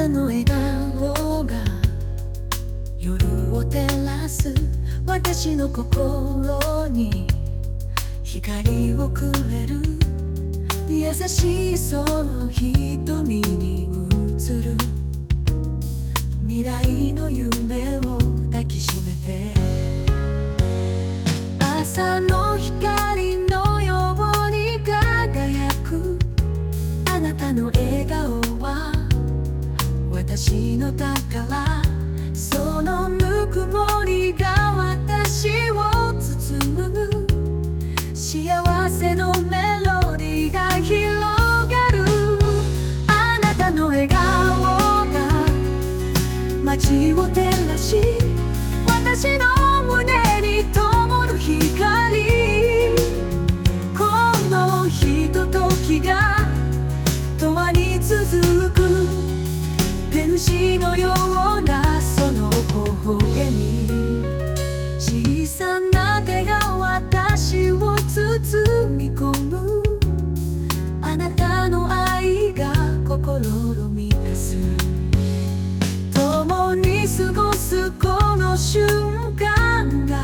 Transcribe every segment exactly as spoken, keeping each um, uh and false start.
たの笑顔が夜を照らす私の心に光をくれる。優しいその瞳に映る未来の夢を抱きしめて、朝の光のように輝くあなたの笑顔は私の宝。そのぬくもりが私を包む幸せのメロディーが広がる。あなたの笑顔が街を照らし、私の胸に灯る光。このひとときが永遠に続く天使のようなその微笑み。小さな手が私を包み込む、あなたの愛が心を満たす。共に過ごすこの瞬間が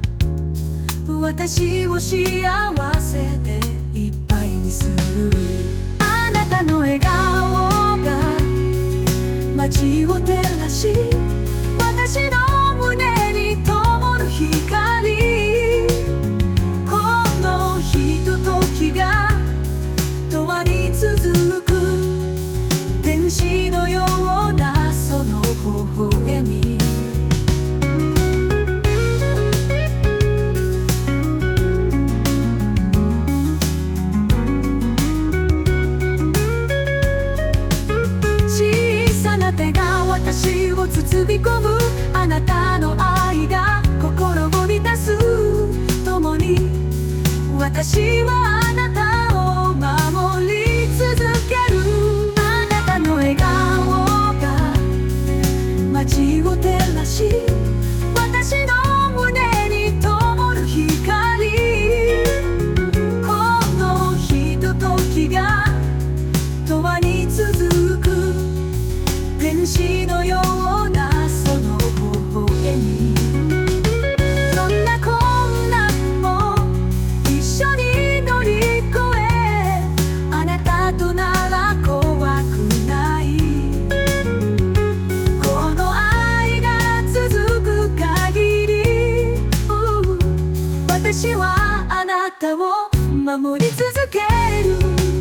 私を幸せでいっぱいにする。あなたの笑顔が街を照らし、私の胸に灯る光。このひとときが永遠に続く天使のようなその微笑み。小さな手が私を包み込む、あなたの愛が心を満たす。共に私はあなたを守り続ける。あなたの笑顔が街を照らし、私の胸に灯る光。このひとときが永遠に続く天使のようなその微笑み。どんな困難も一緒に乗り越え、あなたとなら怖くない。この愛が続く限り、私はあなたを守り続ける。